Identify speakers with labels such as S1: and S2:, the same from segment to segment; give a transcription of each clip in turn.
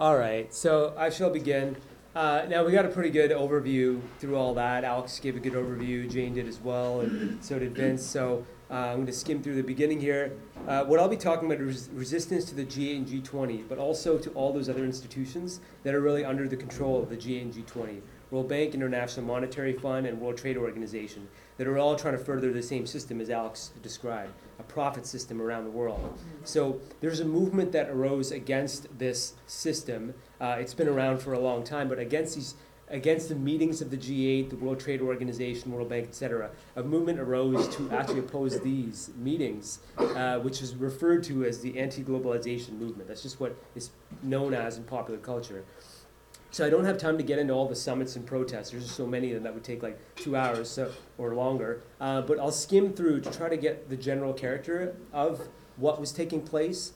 S1: All right, so I shall begin. Now we got a pretty good overview through all that. Alex gave a good overview, Jane did as well, and so did Vince. So I'm going to skim through the beginning here. What I'll be talking about is resistance to the G8 and G20, but also to all those other institutions that are really under the control of the G8 and G20. World Bank, International Monetary Fund, and World Trade Organization that are all trying to further the same system as Alex described, a profit system around the world. So there's a movement that arose against this system. It's been around for a long time, but against the meetings of the G8, the World Trade Organization, World Bank, etc., a movement arose to actually oppose these meetings, which is referred to as the anti-globalization movement. That's just what is known as in popular culture. So I don't have time to get into all the summits and protests. There's just so many of them that would take like 2 hours or longer. But I'll skim through to try to get the general character of what was taking place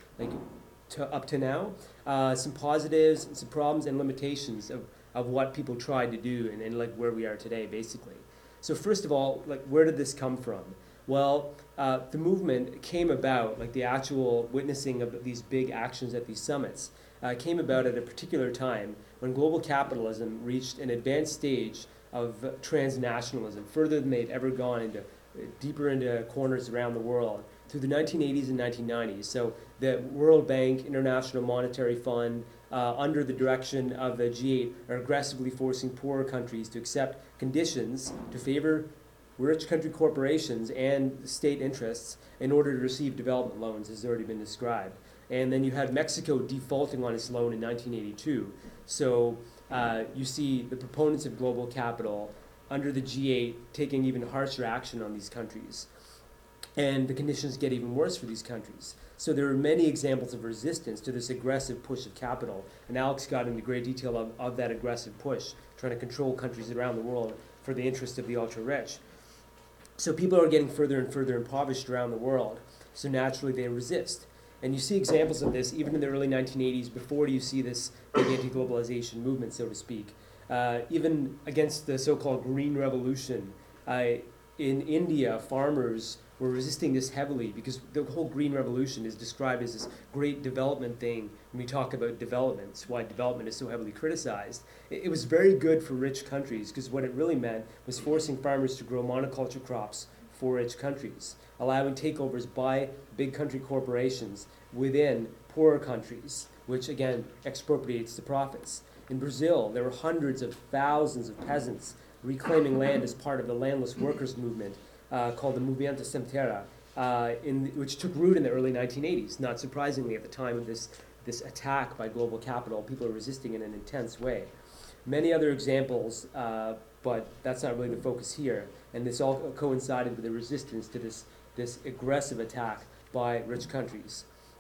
S1: up to now, some positives, some problems, and limitations of what people tried to do and like where we are today, basically. So first of all, like where did this come from? Well, the movement came about, like the actual witnessing of these big actions at these summits, came about at a particular time when global capitalism reached an advanced stage of transnationalism, further than they'd ever gone deeper into corners around the world through the 1980s and 1990s. So the World Bank, International Monetary Fund, under the direction of the G8, are aggressively forcing poorer countries to accept conditions to favor rich country corporations and state interests in order to receive development loans, as has already been described. And then you had Mexico defaulting on its loan in 1982. So you see the proponents of global capital under the G8 taking even harsher action on these countries. And the conditions get even worse for these countries. So there are many examples of resistance to this aggressive push of capital. And Alex got into great detail of that aggressive push, trying to control countries around the world for the interest of the ultra-rich. So people are getting further and further impoverished around the world. So naturally they resist. And you see examples of this even in the early 1980s, before you see this big anti-globalization movement, so to speak. Even against the so-called Green Revolution, in India, farmers were resisting this heavily because the whole Green Revolution is described as this great development thing when we talk about development. It's why development is so heavily criticized. It was very good for rich countries because what it really meant was forcing farmers to grow monoculture crops for rich countries, allowing takeovers by big country corporations within poorer countries, which again expropriates the profits. In Brazil, there were hundreds of thousands of peasants reclaiming land as part of the landless workers movement called the Movimento Sem Terra, which took root in the early 1980s. Not surprisingly, at the time of this attack by global capital, people are resisting in an intense way. Many other examples, but that's not really the focus here. And this all coincided with the resistance to this aggressive attack by rich countries.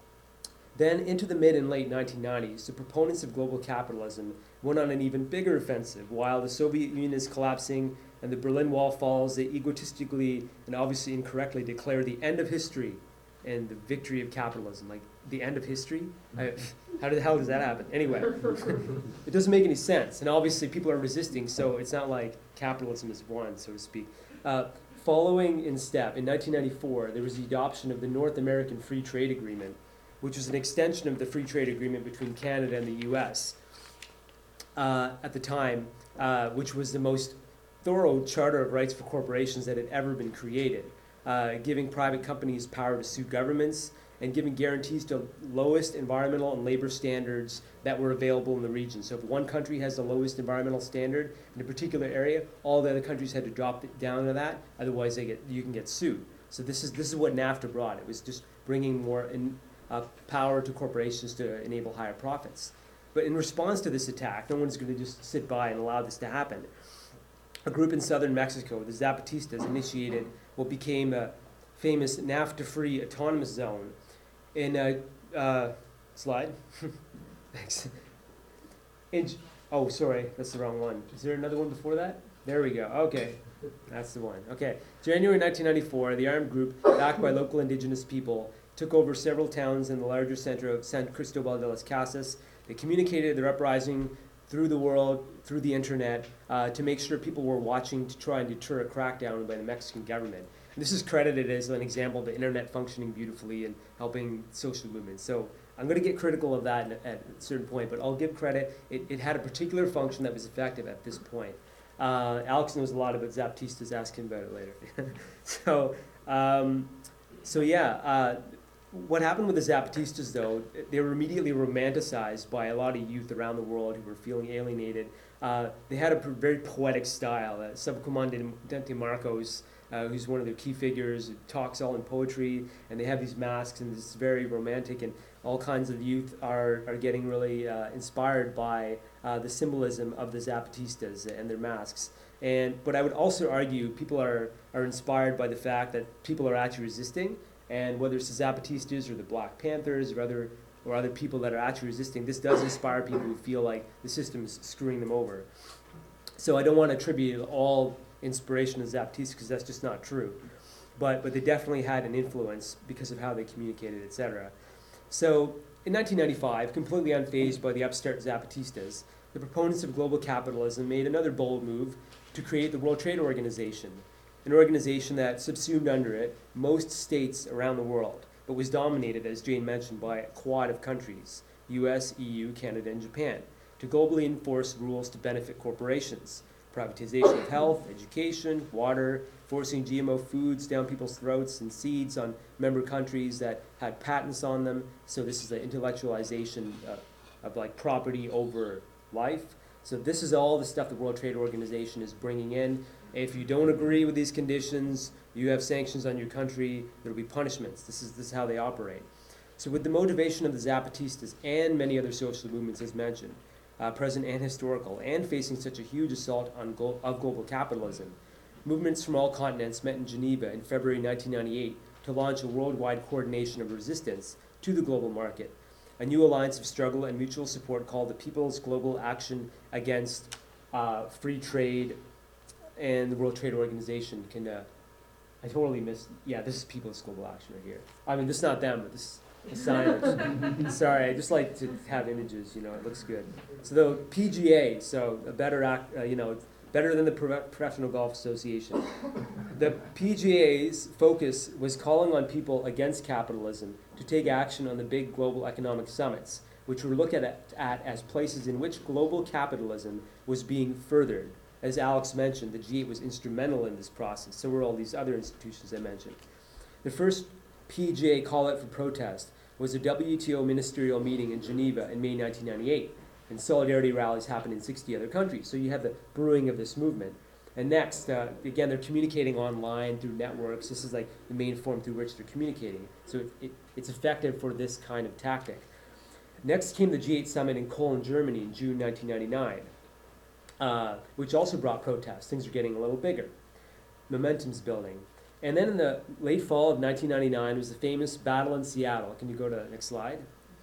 S1: Then into the mid and late 1990s, the proponents of global capitalism went on an even bigger offensive. While the Soviet Union is collapsing and the Berlin Wall falls, they egotistically and obviously incorrectly declare the end of history and the victory of capitalism. Like, the end of history? How the hell does that happen? Anyway, it doesn't make any sense. And obviously people are resisting, so it's not like capitalism is won, so to speak. Following in step, in 1994, there was the adoption of the North American Free Trade Agreement, which was an extension of the free trade agreement between Canada and the U.S. At the time, which was the most thorough charter of rights for corporations that had ever been created, giving private companies power to sue governments and giving guarantees to lowest environmental and labor standards that were available in the region. So if one country has the lowest environmental standard in a particular area, all the other countries had to drop it down to that, otherwise you can get sued. So this is what NAFTA brought. It was just bringing more power to corporations to enable higher profits. But in response to this attack, no one's going to just sit by and allow this to happen. A group in southern Mexico, the Zapatistas, initiated what became a famous NAFTA-free autonomous zone. In a slide. Thanks. Oh, sorry, that's the wrong one. Is there another one before that? There we go. Okay, that's the one. Okay, January 1994, the armed group, backed by local indigenous people, took over several towns in the larger center of San Cristobal de las Casas. They communicated their uprising through the world, through the internet, to make sure people were watching to try and deter a crackdown by the Mexican government. And this is credited as an example of the internet functioning beautifully and helping social movements. So I'm going to get critical of that at a certain point, but I'll give credit. It had a particular function that was effective at this point. Alex knows a lot about Zapatistas. Ask him about it later. What happened with the Zapatistas, though, they were immediately romanticized by a lot of youth around the world who were feeling alienated. They had a very poetic style. Subcomandante Marcos, who's one of their key figures, talks all in poetry, and they have these masks, and it's very romantic, and all kinds of youth are getting really inspired by the symbolism of the Zapatistas and their masks. But I would also argue people are inspired by the fact that people are actually resisting, and whether it's the Zapatistas or the Black Panthers or other people that are actually resisting, this does inspire people who feel like the system is screwing them over. So I don't want to attribute all inspiration to Zapatistas because that's just not true. But they definitely had an influence because of how they communicated, etc. So in 1995, completely unfazed by the upstart Zapatistas, the proponents of global capitalism made another bold move to create the World Trade Organization, an organization that subsumed under it most states around the world, but was dominated, as Jane mentioned, by a quad of countries, US, EU, Canada, and Japan, to globally enforce rules to benefit corporations, privatization of health, education, water, forcing GMO foods down people's throats and seeds on member countries that had patents on them. So this is the intellectualization of like property over life. So this is all the stuff the World Trade Organization is bringing in. If you don't agree with these conditions, you have sanctions on your country, there will be punishments. This is how they operate. So with the motivation of the Zapatistas and many other social movements as mentioned, present and historical, and facing such a huge assault on global capitalism, movements from all continents met in Geneva in February 1998 to launch a worldwide coordination of resistance to the global market, a new alliance of struggle and mutual support called the People's Global Action Against Free Trade and the World Trade Organization. I totally missed, this is People's Global Action right here. I mean, this is not them, but this is signage. Sorry, I just like to have images, it looks good. So the PGA, so a better better than the Professional Golf Association. The PGA's focus was calling on people against capitalism to take action on the big global economic summits, which were looked at as places in which global capitalism was being furthered. As Alex mentioned, the G8 was instrumental in this process. So were all these other institutions I mentioned. The first PGA call-out for protest was a WTO ministerial meeting in Geneva in May 1998, and solidarity rallies happened in 60 other countries. So you have the brewing of this movement. And next, again, they're communicating online through networks. This is like the main form through which they're communicating. So it's effective for this kind of tactic. Next came the G8 summit in Cologne, Germany in June 1999. Which also brought protests. Things are getting a little bigger. Momentum's building. And then in the late fall of 1999 was the famous Battle in Seattle. Can you go to the next slide?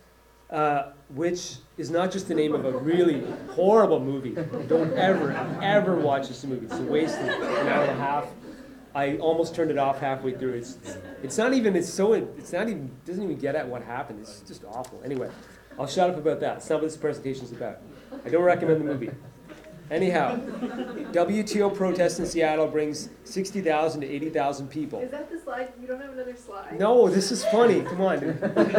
S1: Which is not just the name of a really horrible movie. Don't ever watch this movie. It's a waste of an hour and a half. I almost turned it off halfway through. It doesn't even get at what happened. It's just awful. Anyway, I'll shut up about that. It's not what this presentation is about. I don't recommend the movie. Anyhow, WTO protests in Seattle brings 60,000 to 80,000 people.
S2: Is that the slide? You don't have another slide?
S1: No, this is funny. Come on, dude.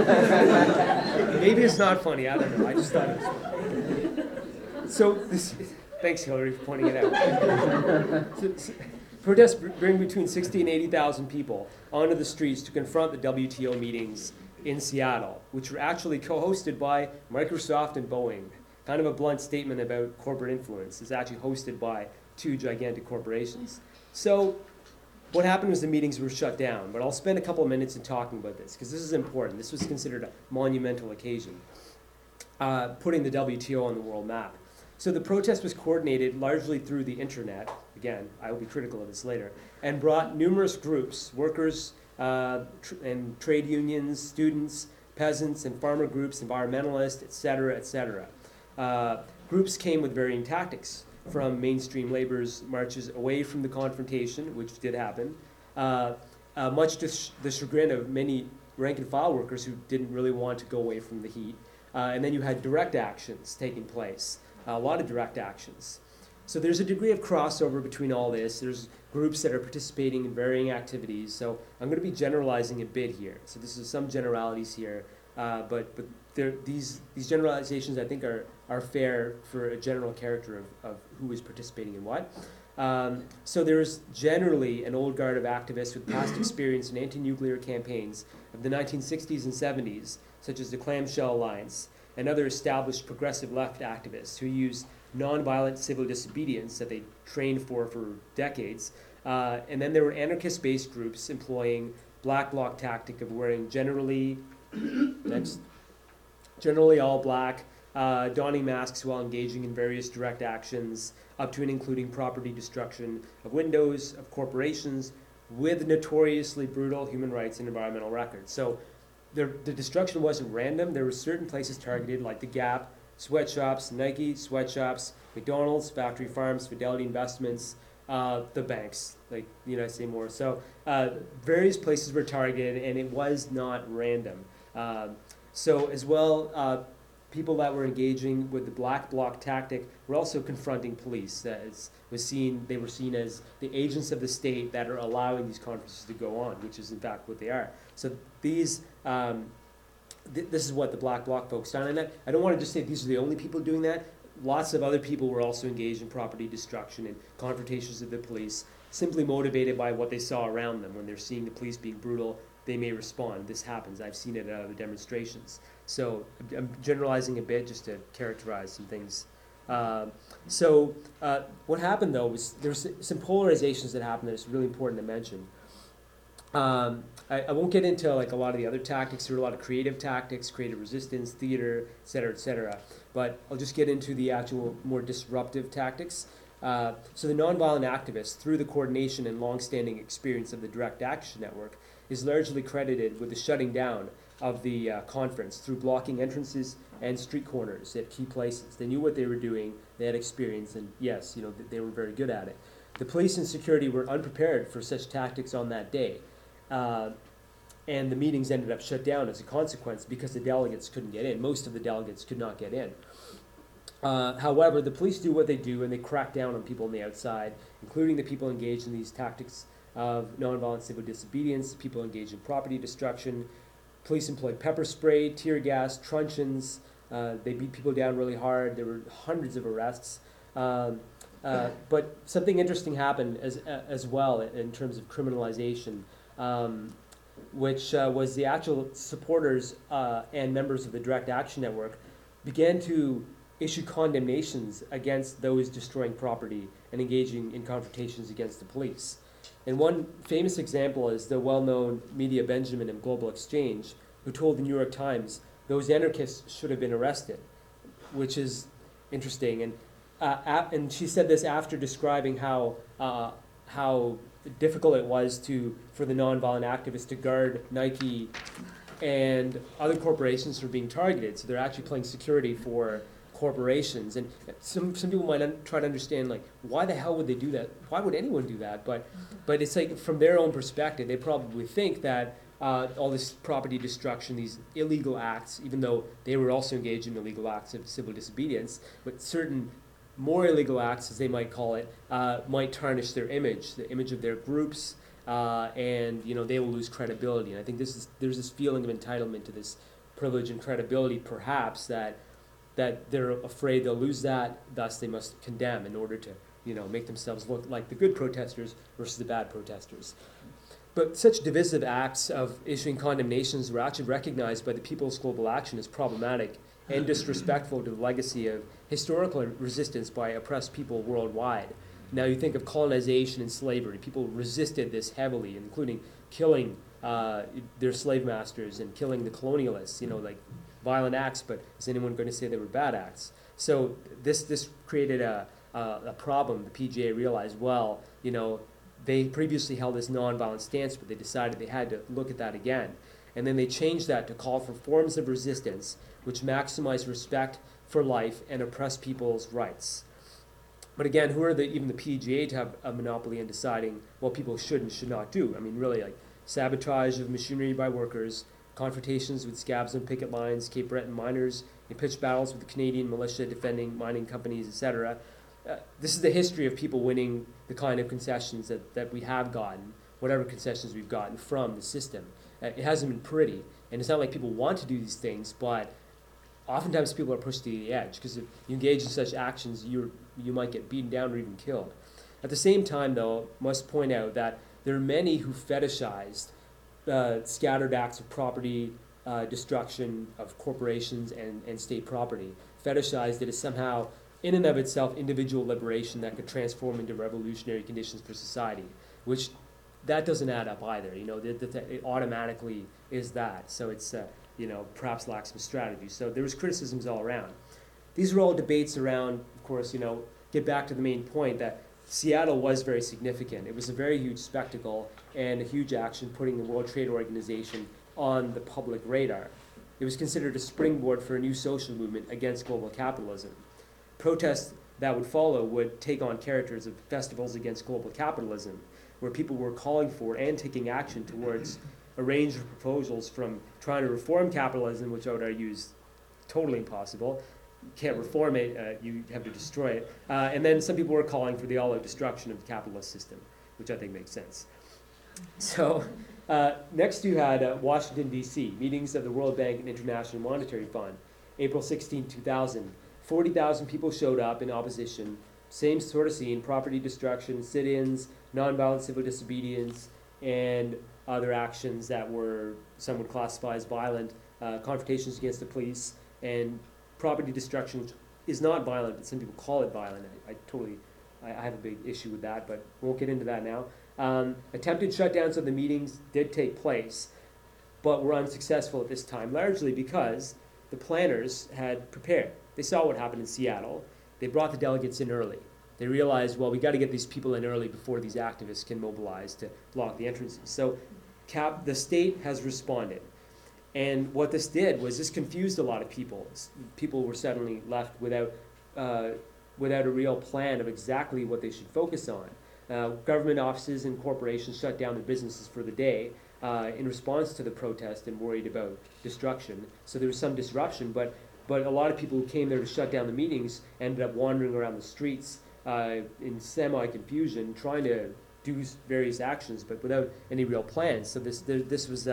S1: Maybe it's not funny. I don't know. I just thought it was funny. So thanks, Hillary, for pointing it out. Protests bring between 60 and 80,000 people onto the streets to confront the WTO meetings in Seattle, which were actually co-hosted by Microsoft and Boeing. Kind of a blunt statement about corporate influence. It's actually hosted by two gigantic corporations. So what happened was the meetings were shut down, but I'll spend a couple of minutes in talking about this because this is important. This was considered a monumental occasion, putting the WTO on the world map. So the protest was coordinated largely through the internet. Again, I will be critical of this later, and brought numerous groups, workers and trade unions, students, peasants and farmer groups, environmentalists, et cetera, groups came with varying tactics, from mainstream labor's marches away from the confrontation, which did happen, much to the chagrin of many rank-and-file workers who didn't really want to go away from the heat. And then you had direct actions taking place, a lot of direct actions. So there's a degree of crossover between all this. There's groups that are participating in varying activities. So I'm going to be generalizing a bit here. So this is some generalities here, but these generalizations I think are fair for a general character of who is participating in what. So there's generally an old guard of activists with past experience in anti-nuclear campaigns of the 1960s and 70s, such as the Clamshell Alliance, and other established progressive left activists who use nonviolent civil disobedience that they trained for decades. And then there were anarchist-based groups employing black bloc tactic of wearing generally all black, donning masks while engaging in various direct actions, up to and including property destruction of windows, of corporations, with notoriously brutal human rights and environmental records. So the destruction wasn't random. There were certain places targeted, like the Gap, sweatshops, Nike, sweatshops, McDonald's, factory farms, Fidelity Investments, the banks, like the United States more. So various places were targeted, and it was not random. So as well, people that were engaging with the black bloc tactic were also confronting police. They were seen as the agents of the state that are allowing these conferences to go on, which is in fact what they are. So these, this is what the black bloc focused on. And I don't want to just say these are the only people doing that. Lots of other people were also engaged in property destruction and confrontations with the police, simply motivated by what they saw around them. When they're seeing the police being brutal, they may respond. This happens. I've seen it at other demonstrations. So I'm generalizing a bit just to characterize some things. What happened, though, was there's some polarizations that happened that it's really important to mention. I won't get into like a lot of the other tactics. There were a lot of creative tactics, creative resistance, theater, et cetera, but I'll just get into the actual more disruptive tactics. So the nonviolent activists, through the coordination and long-standing experience of the Direct Action Network, is largely credited with the shutting down of the conference through blocking entrances and street corners at key places. They knew what they were doing, they had experience, and yes, they were very good at it. The police and security were unprepared for such tactics on that day. And the meetings ended up shut down as a consequence because the delegates couldn't get in. Most of the delegates could not get in. However, the police do what they do, and they crack down on people on the outside, including the people engaged in these tactics of nonviolent civil disobedience, people engaged in property destruction. Police employed pepper spray, tear gas, truncheons. They beat people down really hard. There were hundreds of arrests. But something interesting happened as well in terms of criminalization, which was the actual supporters and members of the Direct Action Network began to issue condemnations against those destroying property and engaging in confrontations against the police. And one famous example is the well-known media Benjamin of Global Exchange, who told the New York Times those anarchists should have been arrested, which is interesting. And she said this after describing how difficult it was for the nonviolent activists to guard Nike and other corporations from being targeted. So they're actually playing security for corporations. And some people might try to understand, like, why the hell would they do that? Why would anyone do that? But it's like, from their own perspective, they probably think that all this property destruction, these illegal acts, even though they were also engaged in illegal acts of civil disobedience, but certain more illegal acts, as they might call it, might tarnish their image, the image of their groups, and they will lose credibility. And I think there's this feeling of entitlement to this privilege and credibility, perhaps, that they're afraid they'll lose that, thus they must condemn in order to make themselves look like the good protesters versus the bad protesters. But such divisive acts of issuing condemnations were actually recognized by the People's Global Action as problematic and disrespectful to the legacy of historical resistance by oppressed people worldwide. Now you think of colonization and slavery. People resisted this heavily, including killing their slave masters and killing the colonialists, like violent acts, but is anyone going to say they were bad acts? So this created a problem. The PGA realized, they previously held this nonviolent stance, but they decided they had to look at that again. And then they changed that to call for forms of resistance which maximize respect for life and oppress people's rights. But again, who are even the PGA to have a monopoly in deciding what people should and should not do? I mean, really, like sabotage of machinery by workers, confrontations with scabs on picket lines, Cape Breton miners, in pitched battles with the Canadian militia defending mining companies, etc. This is the history of people winning the kind of concessions that we have gotten, whatever concessions we've gotten from the system. It hasn't been pretty, and it's not like people want to do these things, but oftentimes people are pushed to the edge because if you engage in such actions, you might get beaten down or even killed. At the same time, though, must point out that there are many who fetishized scattered acts of property destruction of corporations and state property, fetishized it as somehow, in and of itself, individual liberation that could transform into revolutionary conditions for society, which that doesn't add up either. It automatically is that. So it's, perhaps lacks some strategy. So there was criticisms all around. These are all debates around, of course, get back to the main point that Seattle was very significant. It was a very huge spectacle and a huge action putting the World Trade Organization on the public radar. It was considered a springboard for a new social movement against global capitalism. Protests that would follow would take on characters of festivals against global capitalism, where people were calling for and taking action towards a range of proposals from trying to reform capitalism, which I would argue is totally impossible. You can't reform it, you have to destroy it. And then some people were calling for the all-out destruction of the capitalist system, which I think makes sense. So next you had Washington, D.C., meetings of the World Bank and International Monetary Fund, April 16, 2000. 40,000 people showed up in opposition. Same sort of scene, property destruction, sit-ins, nonviolent civil disobedience, and other actions that were, some would classify as violent, confrontations against the police, and property destruction, which is not violent, but some people call it violent. I have a big issue with that, but we won't get into that now. Attempted shutdowns of the meetings did take place, but were unsuccessful at this time, largely because the planners had prepared. They saw what happened in Seattle. They brought the delegates in early. They realized, well, we got to get these people in early before these activists can mobilize to block the entrances. So the state has responded. And what this did was this confused a lot of people. People were suddenly left without a real plan of exactly what they should focus on. Government offices and corporations shut down their businesses for the day in response to the protest and worried about destruction. So there was some disruption, but a lot of people who came there to shut down the meetings ended up wandering around the streets in semi-confusion, trying to do various actions, but without any real plans. So this was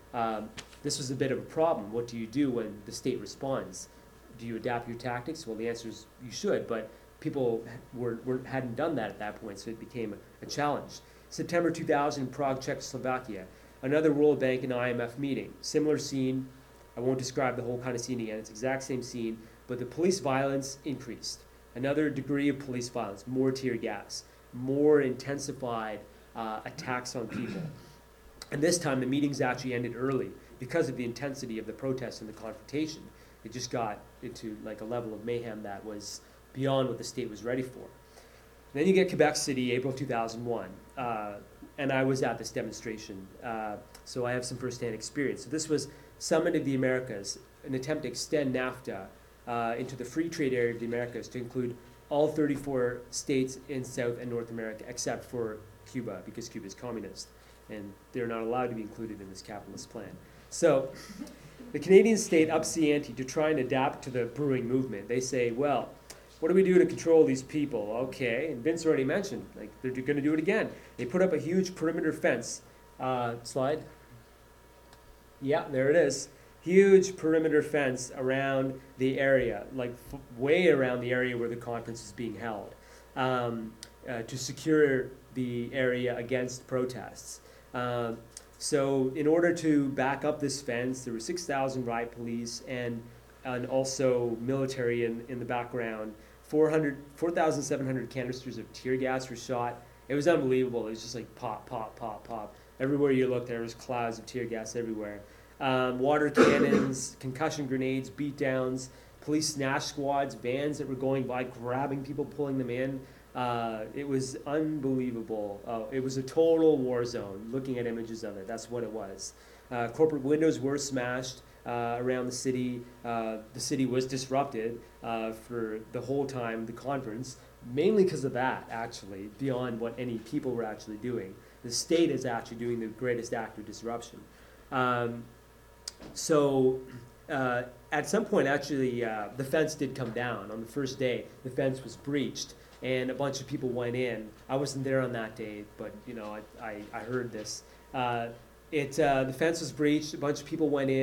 S1: a bit of a problem. What do you do when the state responds? Do you adapt your tactics? Well, the answer is you should, but people hadn't done that at that point, so it became a challenge. September 2000, Prague, Czechoslovakia, another World Bank and IMF meeting. Similar scene. I won't describe the whole kind of scene again. It's the exact same scene, but the police violence increased. Another degree of police violence, more tear gas, more intensified attacks on people. And this time the meetings actually ended early because of the intensity of the protests and the confrontation. It just got into like a level of mayhem that was beyond what the state was ready for. Then you get Quebec City, April 2001, and I was at this demonstration, so I have some firsthand experience. So this was Summit of the Americas, an attempt to extend NAFTA into the free trade area of the Americas to include all 34 states in South and North America, except for Cuba, because Cuba is communist, and they're not allowed to be included in this capitalist plan. So the Canadian state ups the ante to try and adapt to the brewing movement. They say, well, what do we do to control these people? Okay, and Vince already mentioned, like, they're going to do it again. They put up a huge perimeter fence. Slide. Yeah, there it is. Huge perimeter fence around the area, like way around the area where the conference is being held, to secure the area against protests. So in order to back up this fence, there were 6,000 riot police and also military in the background. 4,700 canisters of tear gas were shot. It was unbelievable. It was just like pop, pop, pop, pop. Everywhere you looked, there was clouds of tear gas everywhere. Water cannons, concussion grenades, beatdowns, police snatch squads, vans that were going by, grabbing people, pulling them in. It was unbelievable. It was a total war zone. Looking at images of it, that's what it was. Corporate windows were smashed around the city. The city was disrupted for the whole time, the conference, mainly because of that, actually, beyond what any people were actually doing. The state is actually doing the greatest act of disruption. So at some point, actually, the fence did come down. On the first day, the fence was breached, and a bunch of people went in. I wasn't there on that day, but I heard this. The fence was breached. A bunch of people went in,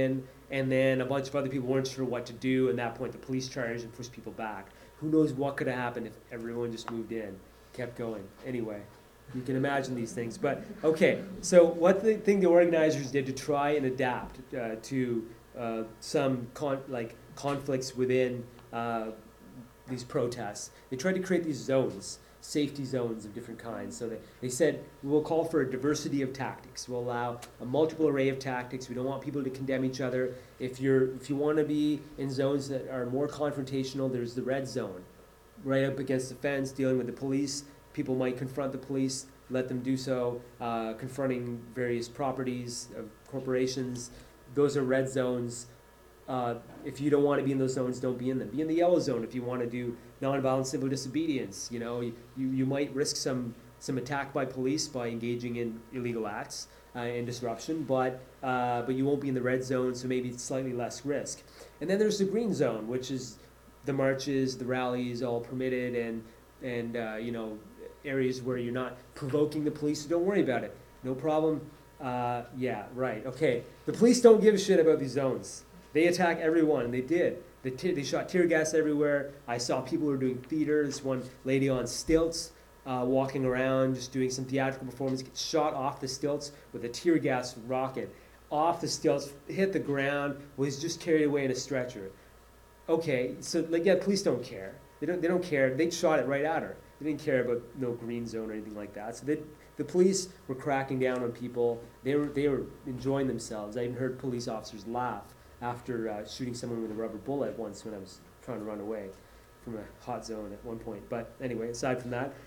S1: and then a bunch of other people weren't sure what to do. At that point, the police charged and pushed people back. Who knows what could have happened if everyone just moved in, kept going. Anyway, you can imagine these things. But okay, so what the thing the organizers did to try and adapt to some conflicts within these protests, they tried to create these zones, safety zones of different kinds. So they said, we'll call for a diversity of tactics. We'll allow a multiple array of tactics. We don't want people to condemn each other. If you want to be in zones that are more confrontational, there's the red zone, right up against the fence, dealing with the police. People might confront the police, let them do so, confronting various properties of corporations. Those are red zones. If you don't want to be in those zones, don't be in them. Be in the yellow zone if you want to do nonviolent civil disobedience. You know, you might risk some attack by police by engaging in illegal acts and disruption, but you won't be in the red zone, so maybe it's slightly less risk. And then there's the green zone, which is the marches, the rallies, all permitted, and you know, areas where you're not provoking the police, so don't worry about it. No problem. Yeah, right. Okay. The police don't give a shit about these zones. They attack everyone, and they did. They shot tear gas everywhere. I saw people who were doing theater. This one lady on stilts walking around, just doing some theatrical performance, gets shot off the stilts with a tear gas rocket. Off the stilts, hit the ground, was just carried away in a stretcher. Okay, so police don't care. They don't care. They shot it right at her. They didn't care about no green zone or anything like that. So the police were cracking down on people. They were enjoying themselves. I even heard police officers laugh after shooting someone with a rubber bullet once when I was trying to run away from a hot zone at one point. But anyway, aside from that,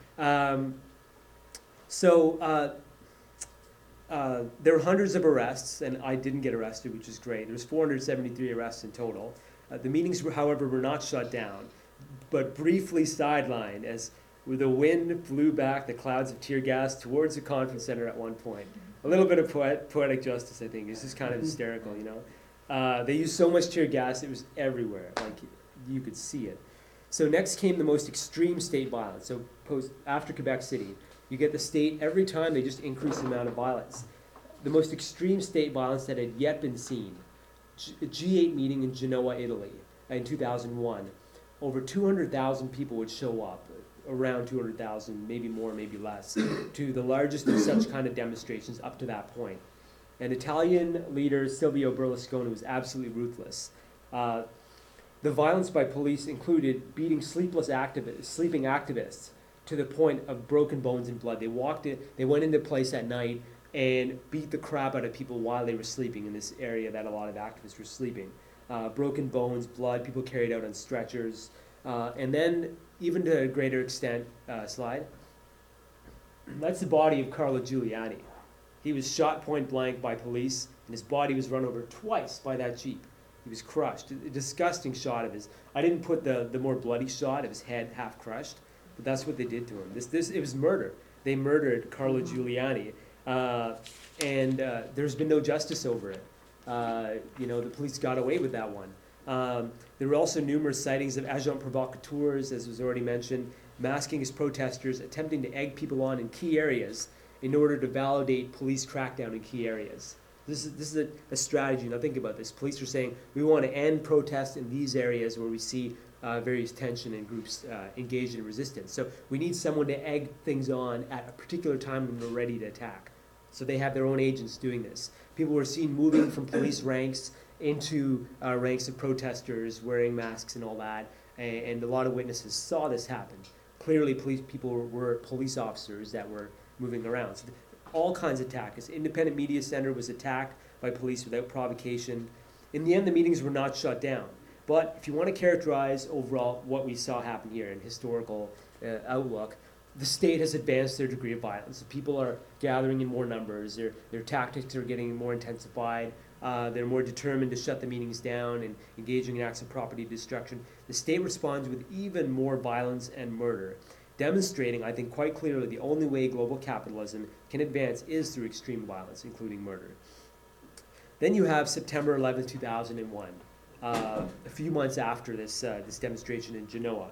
S1: there were hundreds of arrests, and I didn't get arrested, which is great. There was 473 arrests in total. The meetings, however, were not shut down, but briefly sidelined as the wind blew back the clouds of tear gas towards the conference center at one point. A little bit of poetic justice, I think. It's just kind of hysterical, you know. They used so much tear gas, it was everywhere. Like, you could see it. So next came the most extreme state violence. So after Quebec City, you get the state, every time they just increase the amount of violence. The most extreme state violence that had yet been seen. A G8 meeting in Genoa, Italy, in 2001. Over 200,000 people would show up, around 200,000, maybe more, maybe less, to the largest of such kind of demonstrations up to that point. And Italian leader Silvio Berlusconi was absolutely ruthless. The violence by police included beating sleeping activists to the point of broken bones and blood. They went into place at night and beat the crap out of people while they were sleeping in this area that a lot of activists were sleeping. Broken bones, blood, people carried out on stretchers. And then, even to a greater extent, slide, that's the body of Carlo Giuliani. He was shot point blank by police, and his body was run over twice by that Jeep. He was crushed. A disgusting shot of his. I didn't put the more bloody shot of his head half crushed, but that's what they did to him. It was murder. They murdered Carlo Giuliani, and there's been no justice over it. The police got away with that one. There were also numerous sightings of agents provocateurs, as was already mentioned, masking as protesters, attempting to egg people on in key areas in order to validate police crackdown in key areas. This is a strategy. Now think about this. Police are saying, we want to end protests in these areas where we see various tension and groups engaged in resistance. So we need someone to egg things on at a particular time when we're ready to attack. So they have their own agents doing this. People were seen moving from police ranks into ranks of protesters wearing masks and all that, and a lot of witnesses saw this happen. Clearly, people were police officers that were moving around. So all kinds of tactics. Independent Media Center was attacked by police without provocation. In the end, the meetings were not shut down. But if you want to characterize overall what we saw happen here in historical outlook, the state has advanced their degree of violence. People are gathering in more numbers. Their tactics are getting more intensified. They're more determined to shut the meetings down and engaging in acts of property destruction. The state responds with even more violence and murder, demonstrating, I think, quite clearly the only way global capitalism can advance is through extreme violence, including murder. Then you have September 11, 2001, a few months after this demonstration in Genoa.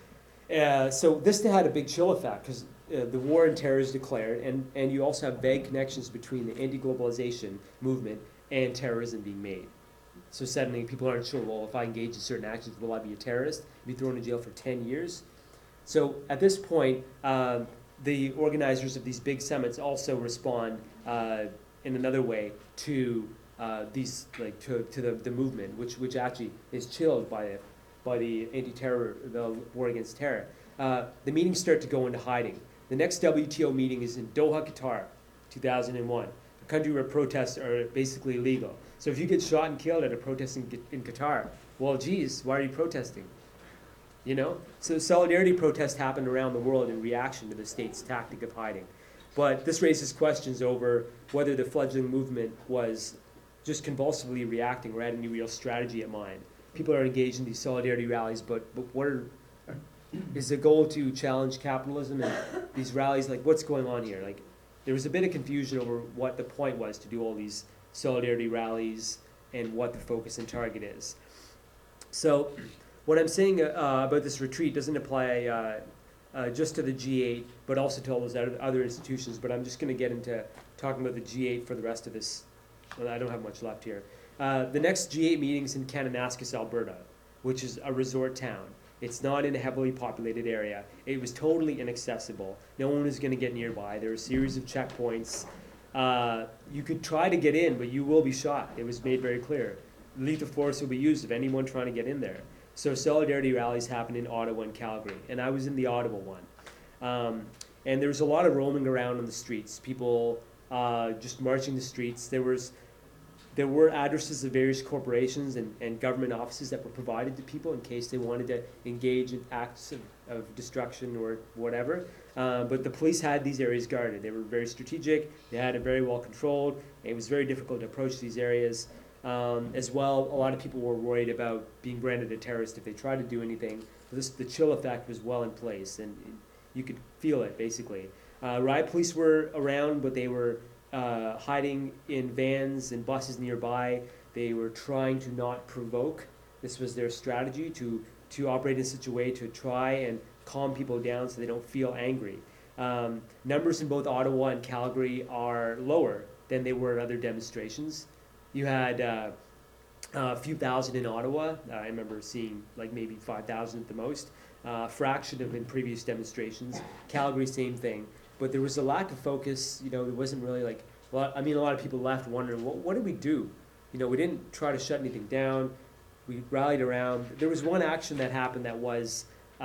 S1: So this had a big chill effect because the war on terror is declared, and you also have vague connections between the anti-globalization movement and terrorism being made. So suddenly people aren't sure, well, if I engage in certain actions, will I be a terrorist? Be thrown in jail for 10 years? So at this point, the organizers of these big summits also respond in another way to these, like to the movement, which actually is chilled by the anti-terror, the war against terror. The meetings start to go into hiding. The next WTO meeting is in Doha, Qatar, 2001, a country where protests are basically illegal. So if you get shot and killed at a protest in Qatar, well, geez, why are you protesting? You know? So solidarity protests happened around the world in reaction to the state's tactic of hiding. But this raises questions over whether the fledgling movement was just convulsively reacting or had any real strategy in mind. People are engaged in these solidarity rallies, but is the goal to challenge capitalism and these rallies? Like, what's going on here? Like, there was a bit of confusion over what the point was to do all these solidarity rallies and what the focus and target is. So what I'm saying about this retreat doesn't apply just to the G8, but also to all those other institutions. But I'm just going to get into talking about the G8 for the rest of this. Well, I don't have much left here. The next G8 meeting's in Kananaskis, Alberta, which is a resort town. It's not in a heavily populated area. It was totally inaccessible. No one is going to get nearby. There are a series of checkpoints. You could try to get in, but you will be shot. It was made very clear. Lethal force will be used of anyone trying to get in there. So solidarity rallies happen in Ottawa and Calgary, and I was in the Ottawa one. And there was a lot of roaming around on the streets, people just marching the streets. There were addresses of various corporations and government offices that were provided to people in case they wanted to engage in acts of destruction or whatever. But the police had these areas guarded. They were very strategic. They had it very well controlled. It was very difficult to approach these areas. As well, a lot of people were worried about being branded a terrorist if they tried to do anything. The chill effect was well in place, and you could feel it, basically. Riot police were around, but they were hiding in vans and buses nearby. They were trying to not provoke. This was their strategy, to operate in such a way to try and calm people down so they don't feel angry. Numbers in both Ottawa and Calgary are lower than they were in other demonstrations. You had a few thousand in Ottawa. I remember seeing like maybe 5,000 at the most. Fraction of in previous demonstrations. Calgary, same thing. But there was a lack of focus. You know, there wasn't really like. A lot of people left wondering, what did we do? You know, we didn't try to shut anything down. We rallied around. There was one action that happened that was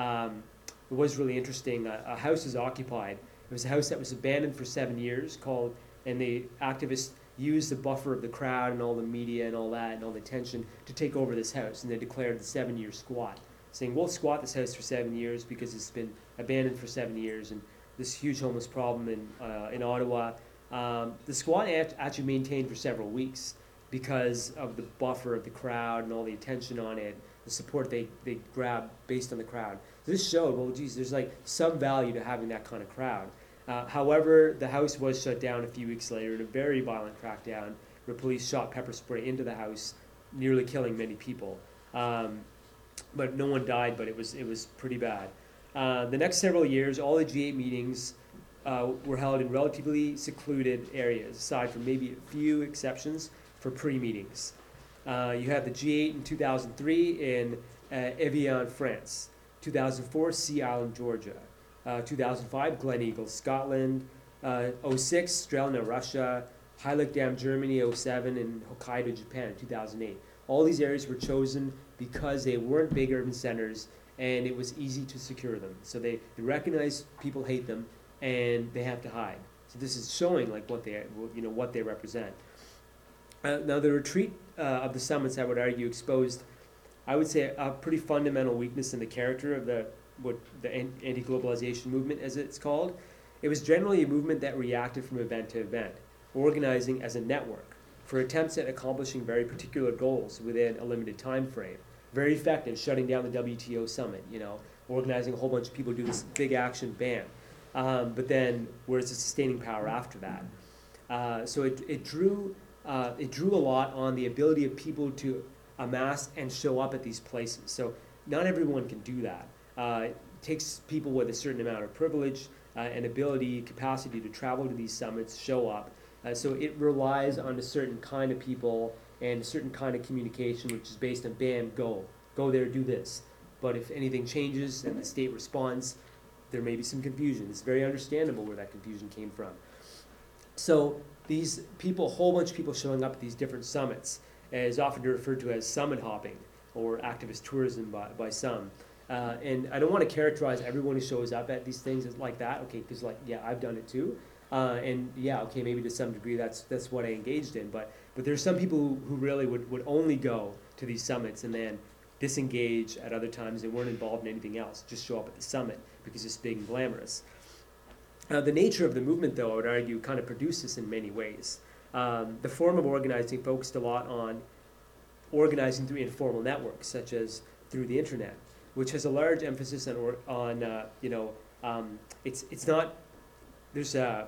S1: really interesting. A house was occupied. It was a house that was abandoned for 7 years, and the activists used the buffer of the crowd and all the media and all that and all the attention to take over this house, and they declared the 7-year squat, saying we'll squat this house for 7 years because it's been abandoned for 7 years, and this huge homeless problem in Ottawa. The squat actually maintained for several weeks because of the buffer of the crowd and all the attention on it, the support they grabbed based on the crowd. This showed, well, geez, there's like some value to having that kind of crowd. However, the house was shut down a few weeks later in a very violent crackdown where police shot pepper spray into the house, nearly killing many people. But no one died, but it was pretty bad. The next several years, all the G8 meetings were held in relatively secluded areas, aside from maybe a few exceptions for pre-meetings. You had the G8 in 2003 in Evian, France, 2004, Sea Island, Georgia, 2005, Glen Eagle, Scotland, 06, Strelna, Russia, Heilig Dam, Germany, 07, and Hokkaido, Japan, 2008. All these areas were chosen because they weren't big urban centers and it was easy to secure them. So they recognize people hate them and they have to hide. So this is showing like what they represent. Now the retreat of the summits, I would argue, exposed, I would say, a pretty fundamental weakness in the character of the anti-globalization movement, as it's called. It was generally a movement that reacted from event to event, organizing as a network for attempts at accomplishing very particular goals within a limited time frame. Very effective, shutting down the WTO summit, organizing a whole bunch of people to do this big action, bam. But then, where's the sustaining power after that? So it drew a lot on the ability of people to amass and show up at these places. So not everyone can do that. It takes people with a certain amount of privilege and ability, capacity to travel to these summits, show up. So it relies on a certain kind of people and a certain kind of communication, which is based on bam, go there, do this. But if anything changes and the state responds, there may be some confusion. It's very understandable where that confusion came from. So these people, a whole bunch of people showing up at these different summits, is often referred to as summit hopping or activist tourism by some. And I don't want to characterize everyone who shows up at these things as like that, okay, because like, yeah, I've done it too. And yeah, okay, maybe to some degree that's what I engaged in, but there's some people who really would only go to these summits and then disengage at other times and weren't involved in anything else, just show up at the summit because it's big and glamorous. The nature of the movement, though, I would argue, kind of produced this in many ways. The form of organizing focused a lot on organizing through informal networks, such as through the internet, which has a large emphasis on it's not, there's a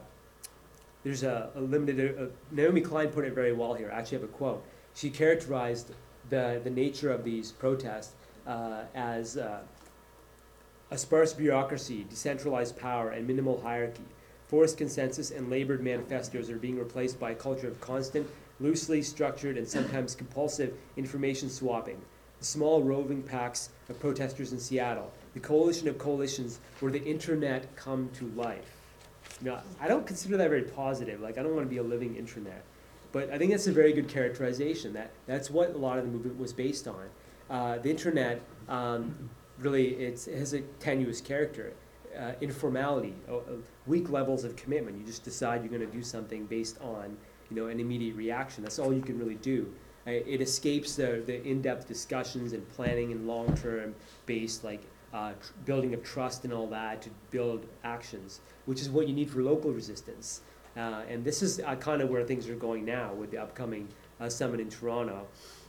S1: limited, Naomi Klein put it very well here. I actually have a quote. She characterized the nature of these protests as a sparse bureaucracy, decentralized power, and minimal hierarchy. Forced consensus and labored manifestos are being replaced by a culture of constant, loosely structured, and sometimes compulsive information swapping. The small roving packs of protesters in Seattle, the coalition of coalitions where the internet come to life. Now, I don't consider that very positive. Like, I don't want to be a living intranet. But I think that's a very good characterization. That's what a lot of the movement was based on. The internet, really, it has a tenuous character. Informality, weak levels of commitment. You just decide you're going to do something based on, an immediate reaction. That's all you can really do. It escapes the in-depth discussions and planning and long-term based, building of trust and all that to build actions, which is what you need for local resistance. And this is kind of where things are going now with the upcoming summit in Toronto.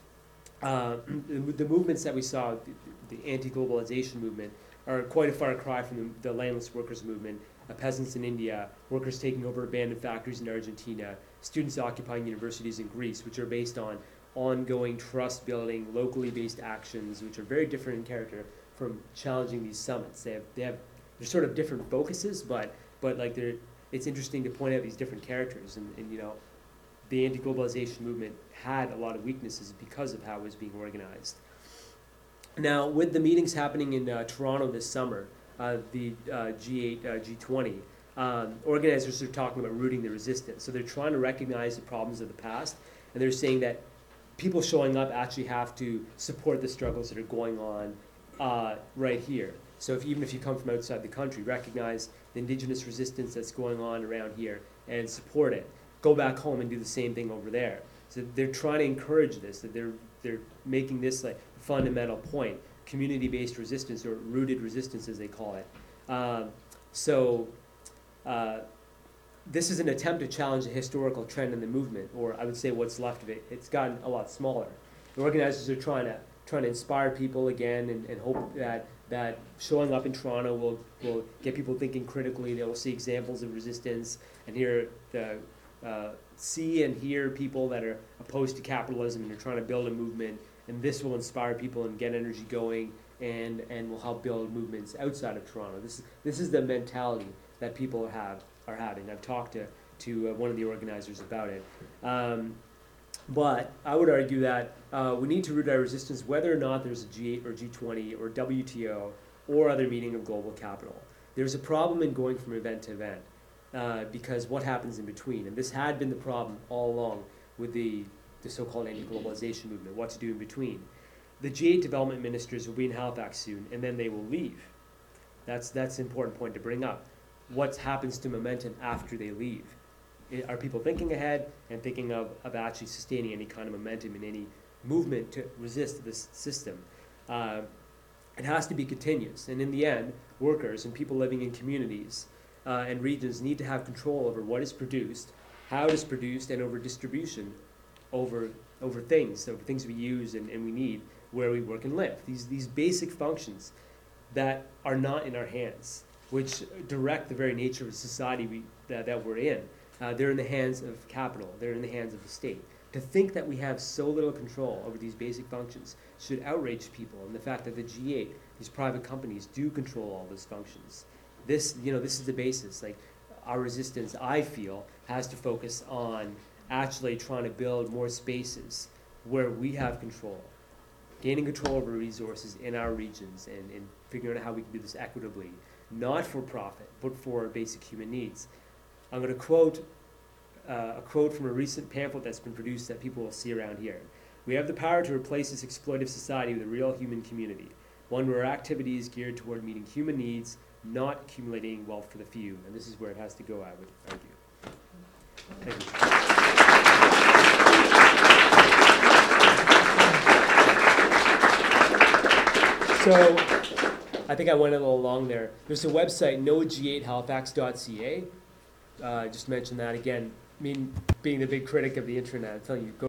S1: The movements that we saw, the anti-globalization movement, are quite a far cry from the landless workers movement, peasants in India, workers taking over abandoned factories in Argentina, students occupying universities in Greece, which are based on ongoing trust-building, locally based actions, which are very different in character from challenging these summits. They're sort of different focuses, but it's interesting to point out these different characters, and the anti-globalization movement had a lot of weaknesses because of how it was being organized. Now, with the meetings happening in Toronto this summer, the G8, G20, organizers are talking about rooting the resistance. So they're trying to recognize the problems of the past, and they're saying that people showing up actually have to support the struggles that are going on right here. So even if you come from outside the country, recognize the indigenous resistance that's going on around here and support it. Go back home and do the same thing over there. So they're trying to encourage this, that they're making this like fundamental point, community-based resistance, or rooted resistance as they call it. This is an attempt to challenge the historical trend in the movement, or I would say what's left of it. It's gotten a lot smaller. The organizers are trying to inspire people again and hope that showing up in Toronto will get people thinking critically. They will see examples of resistance and see and hear people that are opposed to capitalism and are trying to build a movement, and this will inspire people and get energy going and will help build movements outside of Toronto. This is the mentality that people are having. I've talked to one of the organizers about it. But I would argue that we need to root our resistance whether or not there's a G8 or G20 or WTO or other meeting of global capital. There's a problem in going from event to event because what happens in between? And this had been the problem all along with the so-called anti-globalization movement, what to do in between. The G8 development ministers will be in Halifax soon, and then they will leave. That's an important point to bring up. What happens to momentum after they leave? Are people thinking ahead and thinking of actually sustaining any kind of momentum in any movement to resist this system? It has to be continuous. And in the end, workers and people living in communities and regions need to have control over what is produced, how it is produced, and over distribution, over things we use and we need, where we work and live. These basic functions that are not in our hands, which direct the very nature of the society that we're in. They're in the hands of capital. They're in the hands of the state. To think that we have so little control over these basic functions should outrage people, and the fact that the G8, these private companies, do control all those functions. This is the basis. Like, our resistance, I feel, has to focus on actually trying to build more spaces where we have control, gaining control over resources in our regions and figuring out how we can do this equitably, not for profit, but for basic human needs. I'm going to quote a quote from a recent pamphlet that's been produced that people will see around here. We have the power to replace this exploitive society with a real human community, one where our activity is geared toward meeting human needs, not accumulating wealth for the few. And this is where it has to go, I would argue. Thank you. So, I think I went a little long there. There's a website, nog8halifax.ca. Just mention that again. I mean, being the big critic of the internet, I'm telling you, go